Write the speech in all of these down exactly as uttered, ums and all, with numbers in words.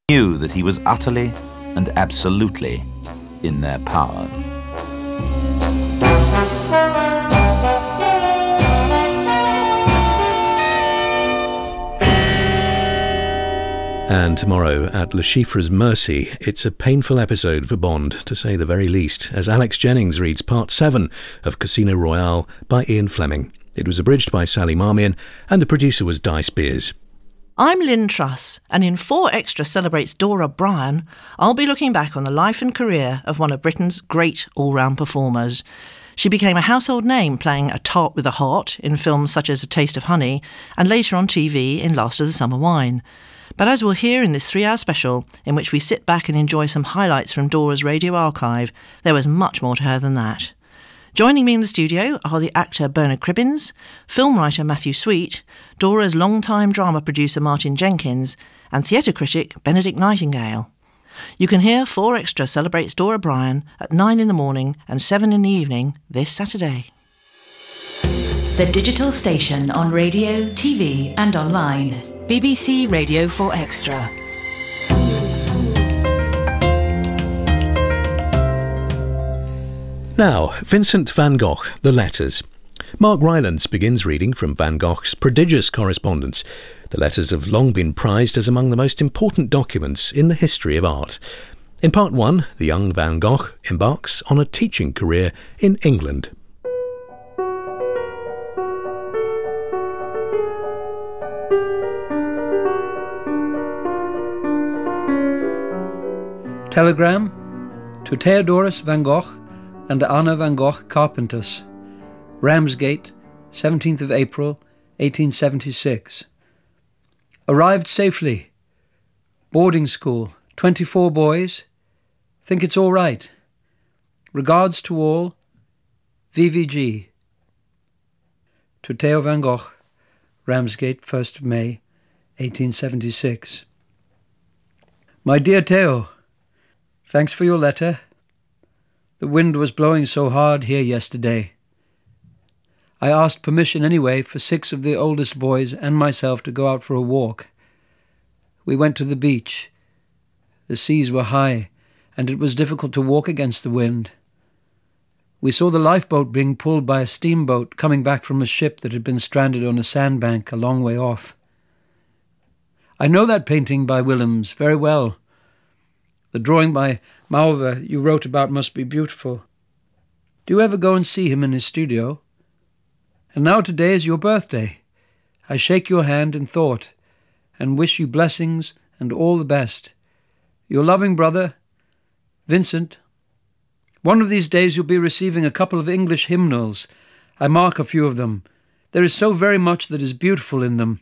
knew that he was utterly and absolutely in their power. And tomorrow at Le Chiffre's mercy, it's a painful episode for Bond, to say the very least, as Alex Jennings reads part seven of Casino Royale by Ian Fleming. It was abridged by Sally Marmion, and the producer was Di Spears. I'm Lynn Truss, and in four Extra celebrates Dora Bryan, I'll be looking back on the life and career of one of Britain's great all-round performers. She became a household name playing a tart with a heart in films such as A Taste of Honey, and later on T V in Last of the Summer Wine. But as we'll hear in this three-hour special, in which we sit back and enjoy some highlights from Dora's radio archive, there was much more to her than that. Joining me in the studio are the actor Bernard Cribbins, film writer Matthew Sweet, Dora's long-time drama producer Martin Jenkins, and theatre critic Benedict Nightingale. You can hear four Extra celebrates Dora Bryan at nine in the morning and seven in the evening this Saturday. The digital station on radio, T V and online. B B C Radio four Extra. Now, Vincent van Gogh, The Letters. Mark Rylance begins reading from Van Gogh's prodigious correspondence. The letters have long been prized as among the most important documents in the history of art. In part one, the young Van Gogh embarks on a teaching career in England. Telegram to Theodorus van Gogh and Anna van Gogh Carpenters, Ramsgate, seventeenth of April, eighteen seventy-six. Arrived safely. Boarding school, twenty-four boys. Think it's all right. Regards to all. V V G. To Theo van Gogh, Ramsgate, first of May, eighteen seventy-six. My dear Theo, thanks for your letter. The wind was blowing so hard here yesterday. I asked permission anyway for six of the oldest boys and myself to go out for a walk. We went to the beach. The seas were high, and it was difficult to walk against the wind. We saw the lifeboat being pulled by a steamboat coming back from a ship that had been stranded on a sandbank a long way off. I know that painting by Willems very well. The drawing by Mauve you wrote about must be beautiful. Do you ever go and see him in his studio? And now today is your birthday. I shake your hand in thought and wish you blessings and all the best. Your loving brother, Vincent. One of these days you'll be receiving a couple of English hymnals. I mark a few of them. There is so very much that is beautiful in them.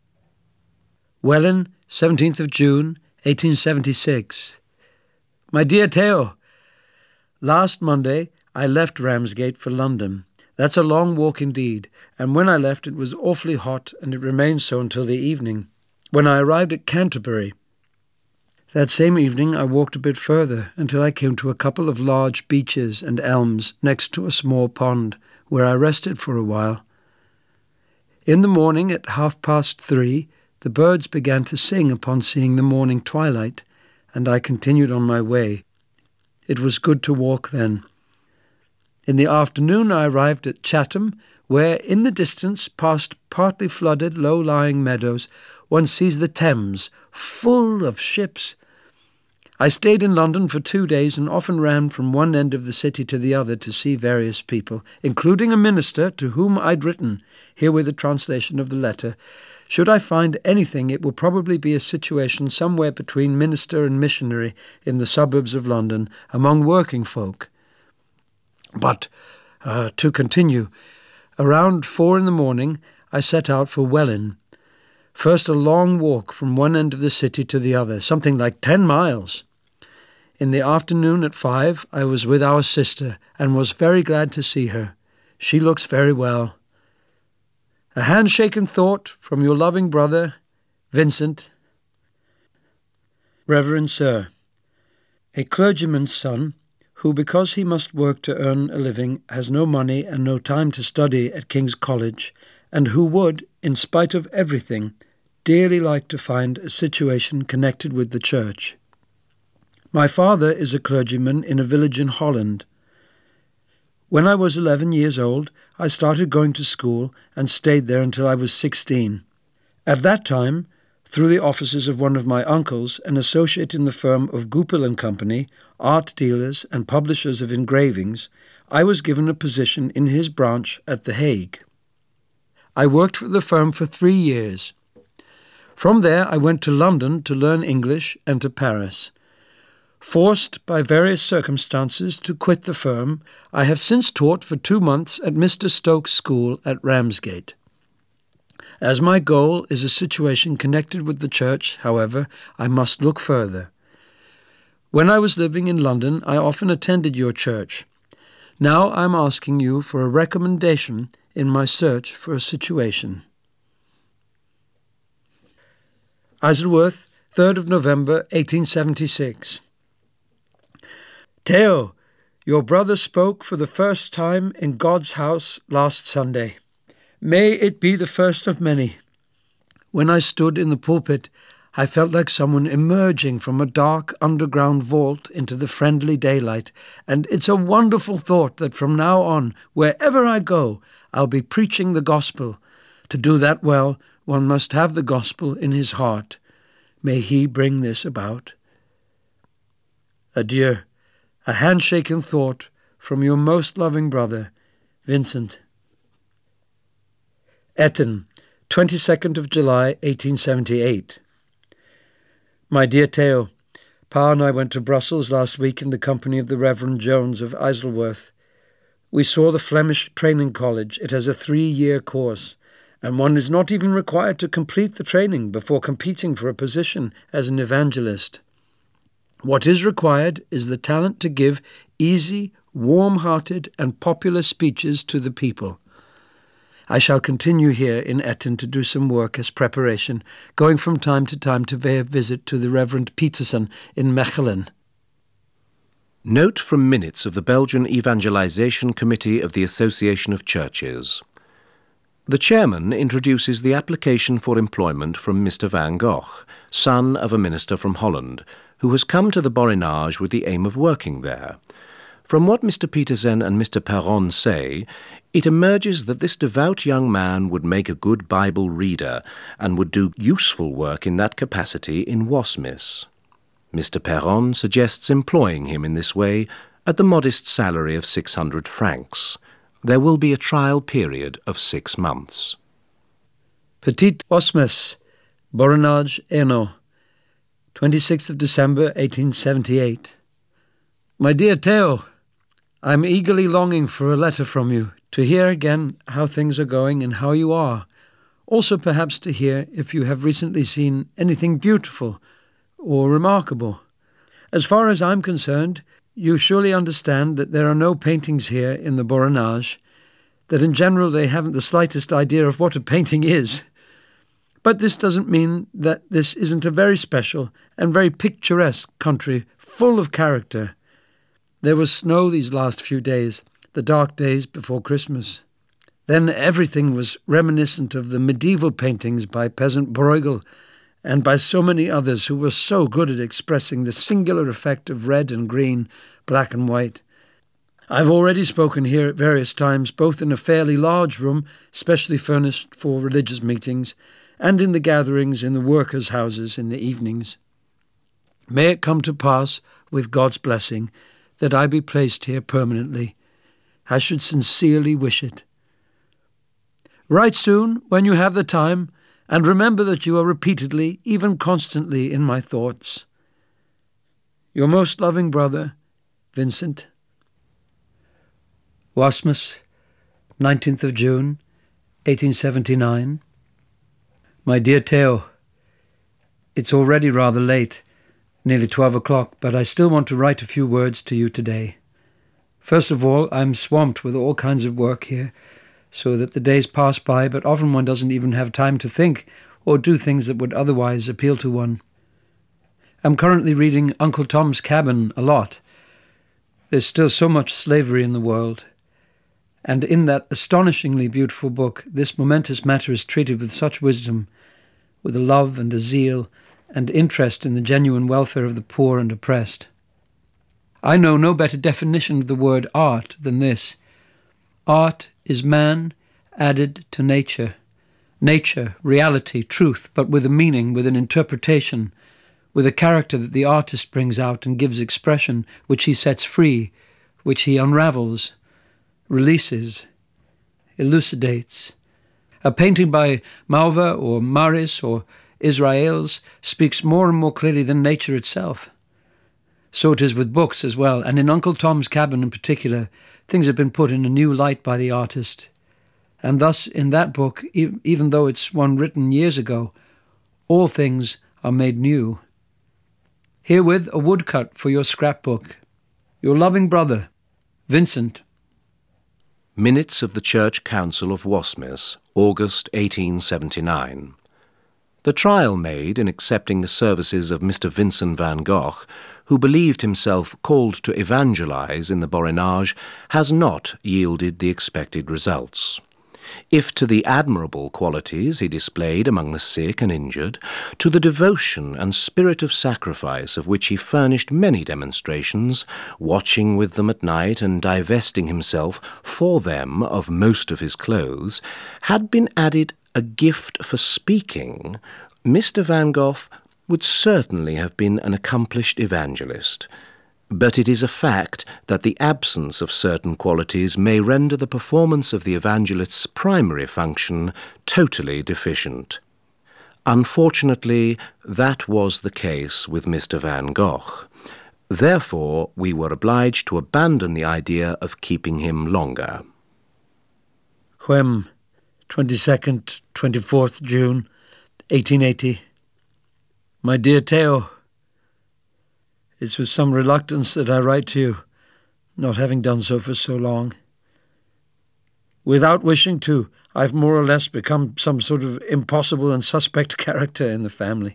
Welwyn, seventeenth of June, eighteen seventy-six. My dear Theo, last Monday I left Ramsgate for London. That's a long walk indeed, and when I left it was awfully hot, and it remained so until the evening, when I arrived at Canterbury. That same evening I walked a bit further until I came to a couple of large beeches and elms next to a small pond, where I rested for a while. In the morning at half past three, the birds began to sing upon seeing the morning twilight, and I continued on my way. It was good to walk then. In the afternoon I arrived at Chatham, where, in the distance, past partly flooded, low-lying meadows, one sees the Thames, full of ships. I stayed in London for two days and often ran from one end of the city to the other to see various people, including a minister to whom I'd written, here with a translation of the letter. Should I find anything, it will probably be a situation somewhere between minister and missionary in the suburbs of London, among working folk. But, uh, to continue, around four in the morning I set out for Welwyn. First a long walk from one end of the city to the other, something like ten miles. In the afternoon at five I was with our sister and was very glad to see her. She looks very well. A handshake and thought from your loving brother, Vincent. Reverend Sir, a clergyman's son, who, because he must work to earn a living, has no money and no time to study at King's College, and who would, in spite of everything, dearly like to find a situation connected with the church. My father is a clergyman in a village in Holland. When I was eleven years old, I started going to school and stayed there until I was sixteen. At that time, through the offices of one of my uncles, an associate in the firm of Goupil and Company, art dealers and publishers of engravings, I was given a position in his branch at The Hague. I worked for the firm for three years. From there I went to London to learn English and to Paris. Forced by various circumstances to quit the firm, I have since taught for two months at Mister Stokes' school at Ramsgate. As my goal is a situation connected with the church, however, I must look further. When I was living in London, I often attended your church. Now I'm asking you for a recommendation in my search for a situation. Isleworth, third of November, eighteen seventy-six. Theo, your brother spoke for the first time in God's house last Sunday. May it be the first of many. When I stood in the pulpit, I felt like someone emerging from a dark underground vault into the friendly daylight, and it's a wonderful thought that from now on, wherever I go, I'll be preaching the gospel. To do that well, one must have the gospel in his heart. May he bring this about. Adieu. A handshaken thought from your most loving brother, Vincent. Eton, twenty-second of July, eighteen seventy-eight. My dear Theo, Pa and I went to Brussels last week in the company of the Reverend Jones of Isleworth. We saw the Flemish Training College. It has a three-year course, and one is not even required to complete the training before competing for a position as an evangelist. What is required is the talent to give easy, warm-hearted and popular speeches to the people. I shall continue here in Eton to do some work as preparation, going from time to time to pay a visit to the Reverend Peterson in Mechelen. Note from minutes of the Belgian Evangelization Committee of the Association of Churches. The chairman introduces the application for employment from Mister Van Gogh, son of a minister from Holland, who has come to the Borinage with the aim of working there. From what Mister Petersen and Mister Perron say, it emerges that this devout young man would make a good Bible reader and would do useful work in that capacity in Wasmis. Mister Perron suggests employing him in this way at the modest salary of six hundred francs. There will be a trial period of six months. Petit Wasmis, Borinage, Hainaut, twenty-sixth of December, eighteen seventy-eight. My dear Theo, I am eagerly longing for a letter from you, to hear again how things are going and how you are. Also perhaps to hear if you have recently seen anything beautiful or remarkable. As far as I'm concerned, you surely understand that there are no paintings here in the Borinage, that in general they haven't the slightest idea of what a painting is. But this doesn't mean that this isn't a very special and very picturesque country, full of character. There was snow these last few days, the dark days before Christmas. Then everything was reminiscent of the medieval paintings by peasant Bruegel and by so many others who were so good at expressing the singular effect of red and green, black and white. I've already spoken here at various times, both in a fairly large room, specially furnished for religious meetings, and in the gatherings in the workers' houses in the evenings. May it come to pass, with God's blessing, that I be placed here permanently. I should sincerely wish it. Write soon, when you have the time, and remember that you are repeatedly, even constantly, in my thoughts. Your most loving brother, Vincent. Wasmis, nineteenth of June, eighteen seventy-nine. My dear Theo, it's already rather late, nearly twelve o'clock, but I still want to write a few words to you today. First of all, I'm swamped with all kinds of work here, so that the days pass by, but often one doesn't even have time to think or do things that would otherwise appeal to one. I'm currently reading Uncle Tom's Cabin a lot. There's still so much slavery in the world, and in that astonishingly beautiful book, this momentous matter is treated with such wisdom with a love and a zeal and interest in the genuine welfare of the poor and oppressed. I know no better definition of the word art than this. Art is man added to nature. Nature, reality, truth, but with a meaning, with an interpretation, with a character that the artist brings out and gives expression, which he sets free, which he unravels, releases, elucidates. A painting by Mauva or Maris or Israels speaks more and more clearly than nature itself. So it is with books as well, and in Uncle Tom's Cabin in particular, things have been put in a new light by the artist. And thus, in that book, e- even though it's one written years ago, all things are made new. Herewith a woodcut for your scrapbook. Your loving brother, Vincent. Minutes of the Church Council of Wasmis, August eighteen seventy-nine. The trial made in accepting the services of Mister Vincent van Gogh, who believed himself called to evangelize in the Borinage, has not yielded the expected results. If to the admirable qualities he displayed among the sick and injured, to the devotion and spirit of sacrifice of which he furnished many demonstrations, watching with them at night and divesting himself for them of most of his clothes, had been added a gift for speaking, Mister Van Gogh would certainly have been an accomplished evangelist. But it is a fact that the absence of certain qualities may render the performance of the evangelist's primary function totally deficient. Unfortunately, that was the case with Mister Van Gogh. Therefore, we were obliged to abandon the idea of keeping him longer. Quem, twenty-second, twenty-fourth June, eighteen eighty. My dear Theo, it's with some reluctance that I write to you, not having done so for so long. Without wishing to, I've more or less become some sort of impossible and suspect character in the family.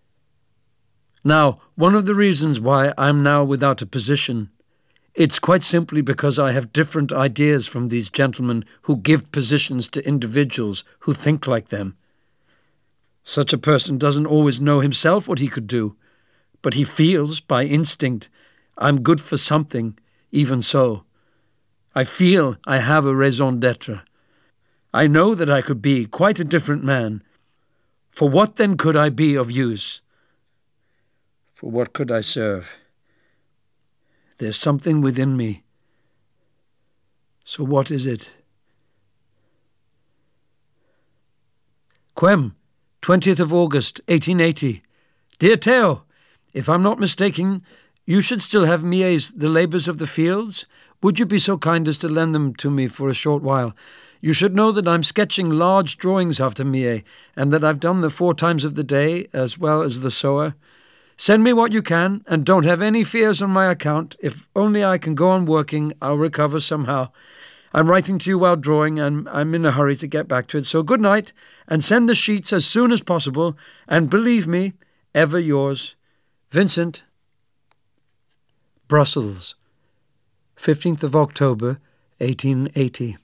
Now, one of the reasons why I'm now without a position, it's quite simply because I have different ideas from these gentlemen who give positions to individuals who think like them. Such a person doesn't always know himself what he could do, but he feels, by instinct, I'm good for something, even so. I feel I have a raison d'être. I know that I could be quite a different man. For what then could I be of use? For what could I serve? There's something within me. So what is it? Quem, twentieth of August, eighteen eighty. Dear Theo, if I'm not mistaken, you should still have Millet's The Labours of the Fields. Would you be so kind as to lend them to me for a short while? You should know that I'm sketching large drawings after Millet, and that I've done the Four Times of the Day as well as the Sower. Send me what you can, and don't have any fears on my account. If only I can go on working, I'll recover somehow. I'm writing to you while drawing, and I'm in a hurry to get back to it. So good night, and send the sheets as soon as possible, and believe me, ever yours, Vincent. Brussels, fifteenth of October, eighteen eighty.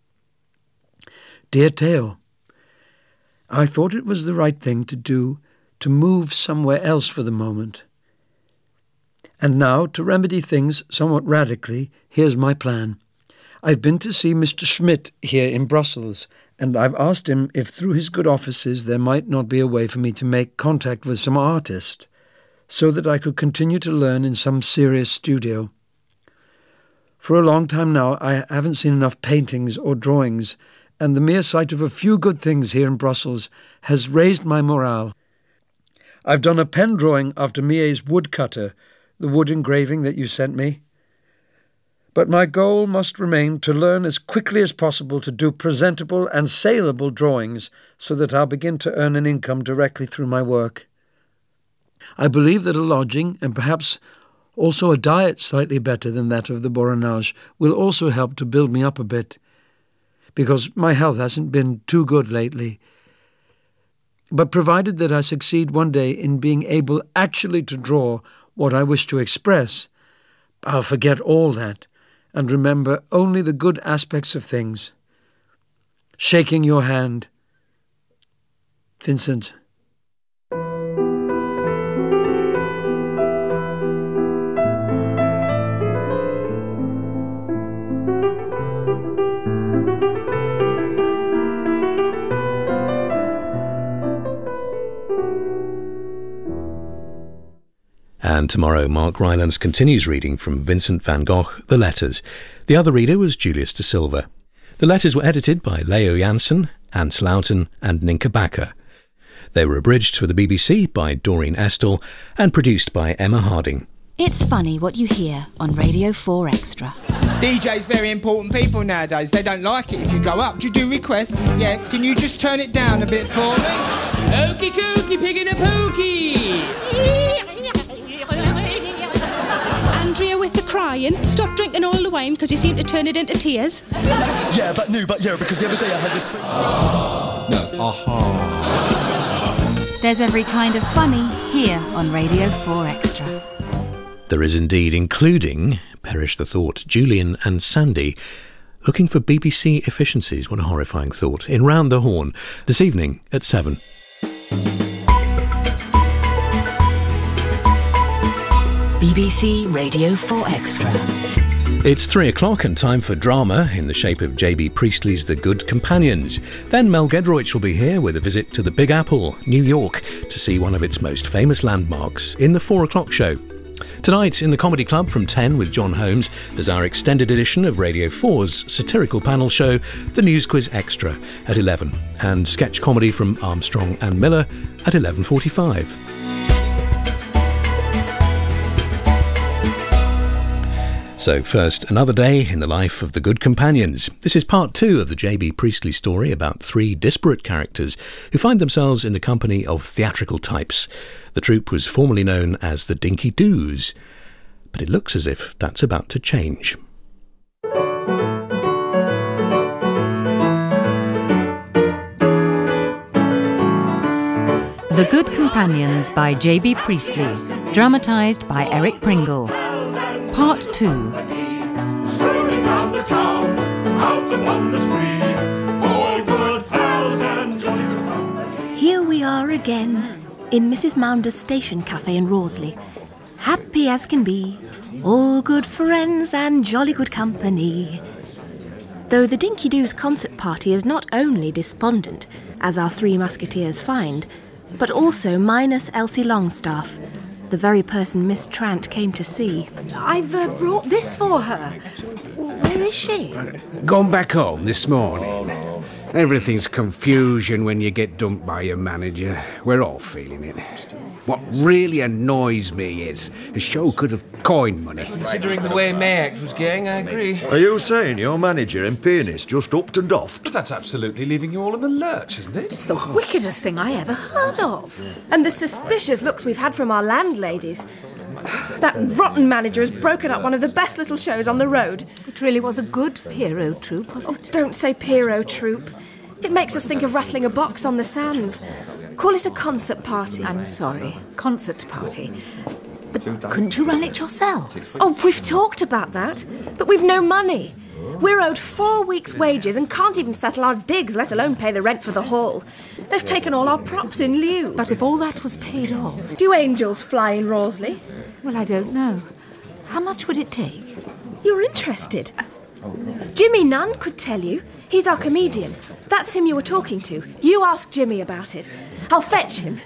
Dear Theo, I thought it was the right thing to do to move somewhere else for the moment. And now, to remedy things somewhat radically, here's my plan. I've been to see Mister Schmidt here in Brussels, and I've asked him if through his good offices there might not be a way for me to make contact with some artist, so that I could continue to learn in some serious studio. For a long time now I haven't seen enough paintings or drawings, and the mere sight of a few good things here in Brussels has raised my morale. I've done a pen drawing after Millet's woodcutter, the wood engraving that you sent me. But my goal must remain to learn as quickly as possible to do presentable and saleable drawings so that I'll begin to earn an income directly through my work. I believe that a lodging, and perhaps also a diet slightly better than that of the Borinage, will also help to build me up a bit, because my health hasn't been too good lately. But provided that I succeed one day in being able actually to draw what I wish to express, I'll forget all that and remember only the good aspects of things. Shaking your hand, Vincent. And tomorrow, Mark Rylance continues reading from Vincent van Gogh, The Letters. The other reader was Julius de Silva. The letters were edited by Leo Janssen, Hans Lauten and Ninka Bakker. They were abridged for the B B C by Doreen Estell and produced by Emma Harding. It's funny what you hear on Radio four Extra. D Js very important people nowadays. They don't like it if you go up. Do you do requests? Yeah. Can you just turn it down a bit for me? Okey cookie, pig in a pokey. Andrea with the crying. Stop drinking all the wine because you seem to turn it into tears. Yeah, but no, but yeah, because the other day I had this... No. Aha. There's every kind of funny here on Radio four Extra. There is indeed, including, perish the thought, Julian and Sandy, looking for B B C efficiencies. What a horrifying thought. In Round the Horn, this evening at seven. B B C Radio four Extra. It's three o'clock and time for drama in the shape of J B Priestley's The Good Companions. Then Mel Gedroych will be here with a visit to the Big Apple, New York, to see one of its most famous landmarks in the four o'clock show. Tonight in the Comedy Club from ten with John Holmes, there's our extended edition of Radio four's satirical panel show, The News Quiz Extra, at eleven, and sketch comedy from Armstrong and Miller at eleven forty-five. So first, another day in the life of the Good Companions. This is part two of the J B Priestley story about three disparate characters who find themselves in the company of theatrical types. The troupe was formerly known as the Dinky Doos, but it looks as if that's about to change. The Good Companions by J B Priestley, dramatised by Eric Pringle. Part two. Strolling round the town, out upon the spree, all good pals and jolly good company. Here we are again, in Missus Mounder's station cafe in Rorsley. Happy as can be, all good friends and jolly good company. Though the Dinky Doos concert party is not only despondent, as our three musketeers find, but also minus Elsie Longstaff, the very person Miss Trant came to see. I've uh, brought this for her. Where is she? Gone back home this morning. Everything's confusion when you get dumped by your manager. We're all feeling it. What really annoys me is the show could have coined money. Considering the way May Act was going, I agree. Are you saying your manager and pianist just upped and doffed? But that's absolutely leaving you all in the lurch, isn't it? It's the wickedest thing I ever heard of. And the suspicious looks we've had from our landladies. That rotten manager has broken up one of the best little shows on the road. It really was a good Pierrot troupe, was it? Oh, don't say Pierrot troupe. It makes us think of rattling a box on the sands. Call it a concert party. I'm sorry, concert party. But couldn't you run it yourselves? Oh, we've talked about that, but we've no money. We're owed four weeks' wages and can't even settle our digs, let alone pay the rent for the hall. They've taken all our props in lieu. But if all that was paid off... Do angels fly in Rorsley? Well, I don't know. How much would it take? You're interested. Jimmy Nunn could tell you. He's our comedian. That's him you were talking to. You ask Jimmy about it. I'll fetch him.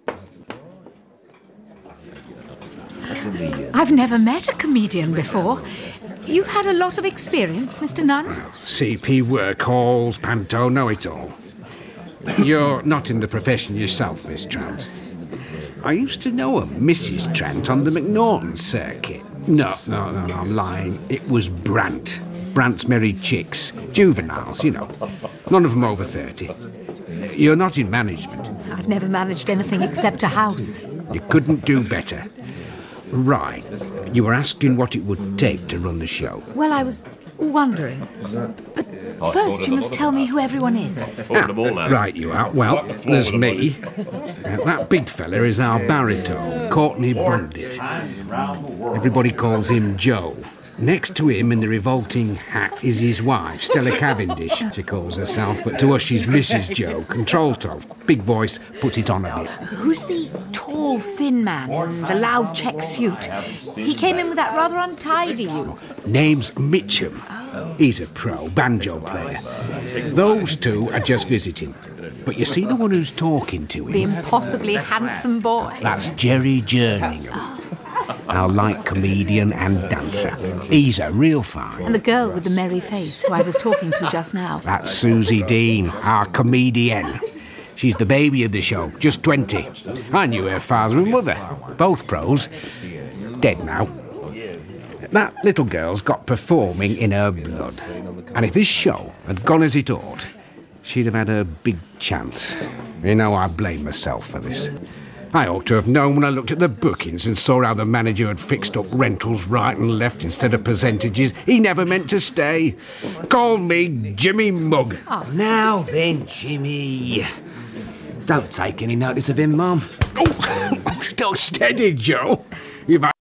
I've never met a comedian before. You've had a lot of experience, Mister Nunn? C P, work halls, panto, know it all. You're not in the profession yourself, Miss Trant. I used to know a Missus Trant on the McNaughton circuit. No, no, no, no, I'm lying. It was Brant. Brant's married chicks. Juveniles, you know. None of them over thirty. You're not in management. I've never managed anything except a house. You couldn't do better. Right. You were asking what it would take to run the show. Well, I was wondering. But first you must tell me who everyone is. Ah, right you are. Well, there's me. Uh, that big fella is our baritone, Courtney Bundit. Everybody calls him Joe. Next to him in the revolting hat is his wife, Stella Cavendish, she calls herself, but to us she's Missus Joe, contralto. Big voice, put it on a bit. Who's the tall, thin man in the loud check suit? He came in with that rather untidy youth. Name's Mitchum. He's a pro, banjo player. Those two are just visiting. But you see the one who's talking to him? The impossibly handsome boy. That's Jerry Jerningham. our light comedian and dancer. He's a real find. And the girl with the merry face who I was talking to just now. That's Susie Dean, our comedian. She's the baby of the show, just twenty. I knew her father and mother, both pros. Dead now. That little girl's got performing in her blood. And if this show had gone as it ought, she'd have had a big chance. You know, I blame myself for this. I ought to have known when I looked at the bookings and saw how the manager had fixed up rentals right and left instead of percentages. He never meant to stay. Call me Jimmy Mugg. Oh, now then, Jimmy. Don't take any notice of him, Mum. Oh, steady, Joe. You've